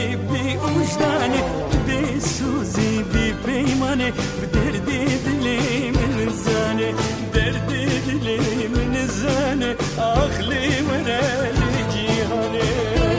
بی وجدانه بی سوزی بی پیمانه دردی دلی من زانه دردی دلی من زانه عقلی مرلی جیهانه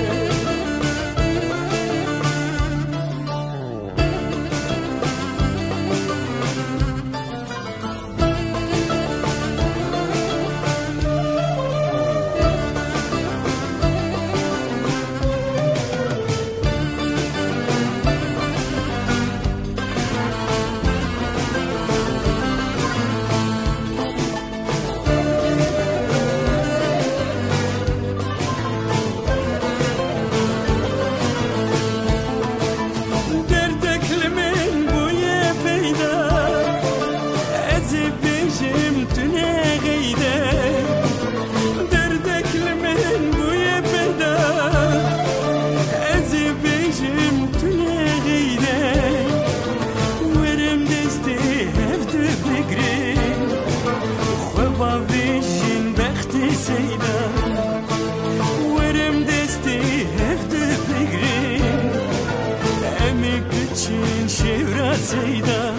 سيدا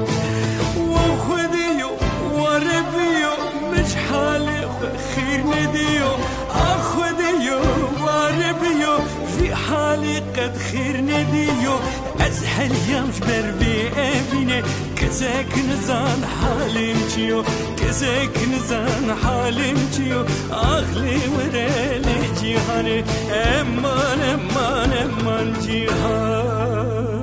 وخذيو وربيو مش حالي خير نديو اخذيو وربيو في حالي قد خير نديو ازحل يمش بربي ابيني كساك نزان حالي مشيو كساك نزان حالي مشيو اخلي ورالي جيهاني امان امان امان جيهان